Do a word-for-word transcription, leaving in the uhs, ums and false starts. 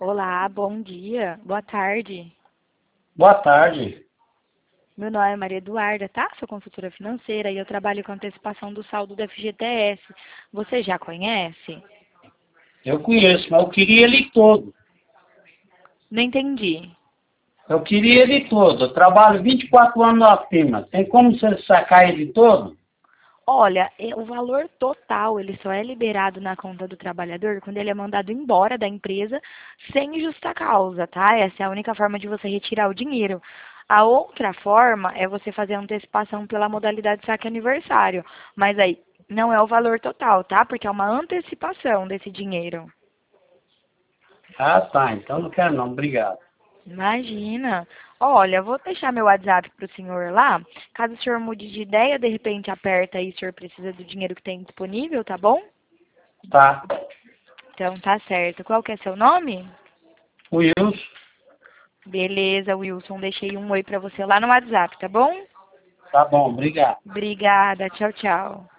Olá, bom dia, boa tarde. Boa tarde. Meu nome é Maria Eduarda, tá? Sou consultora financeira e eu trabalho com antecipação do saldo do F G T S. Você já conhece? Eu conheço, mas eu queria ele todo. Não entendi. Eu queria ele todo. Eu trabalho vinte e quatro anos na firma. Tem como você sacar ele todo? Olha, é- o valor total, ele só é liberado na conta do trabalhador quando ele é mandado embora da empresa sem justa causa, tá? Essa é a única forma de você retirar o dinheiro. A outra forma é você fazer a antecipação pela modalidade saque aniversário. Mas aí não é o valor total, tá? Porque é uma antecipação desse dinheiro. Ah, tá. Então não quero não. Obrigado. Imagina. Olha, vou deixar meu WhatsApp para o senhor lá. Caso o senhor mude de ideia, de repente aperta aí, o senhor precisa do dinheiro que tem disponível, tá bom? Tá. Então tá certo. Qual que é seu nome? Wilson. Beleza, Wilson. Deixei um oi pra você lá no WhatsApp, tá bom? Tá bom, obrigado. Obrigada. Tchau, tchau.